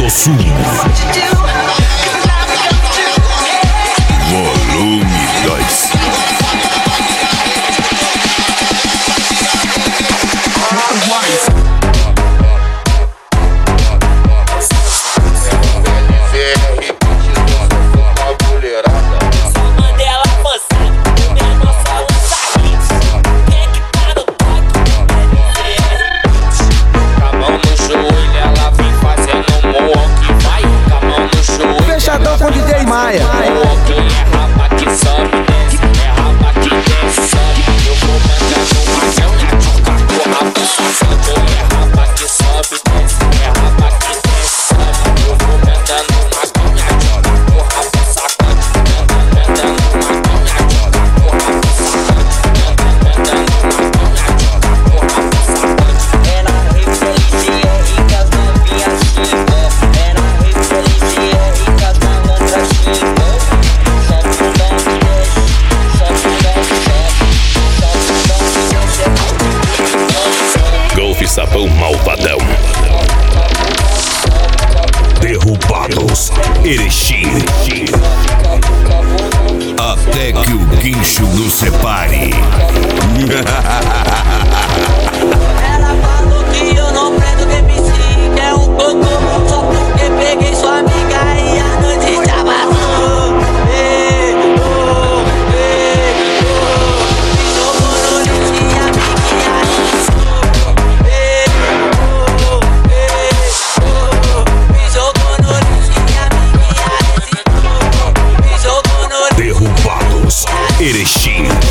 Sul. Volume 2. Fechadão com DJ Maia. Sabão malvadão. Derrubados. Erechim. Até que o guincho nos separe. Ela falou que eu não prendo MC, que é um cocô, só porque peguei sua amiga e a noite já passou. Me jogou no lixo e a amiguinha riscou. Me jogou no lixo e a amiguinha riscou. Me jogou no lixo. Derrubados. Erechim.